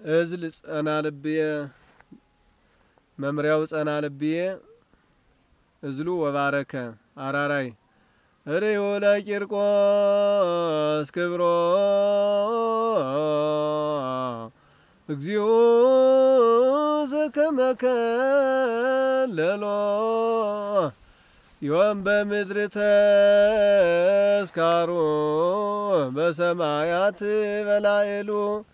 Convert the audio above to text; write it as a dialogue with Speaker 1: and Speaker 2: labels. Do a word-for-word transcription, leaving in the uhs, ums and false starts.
Speaker 1: እዝል ጸና ልብየ መምሪያው ጸና ልብየ እዝሉ ወባረከ አራራይ ርእዮ ለቂርቆስ ክብሮ እግዚኦ ዘከመ ከለሎ ዮም በምድር ተስካሮ በሰማያት በላዕሉ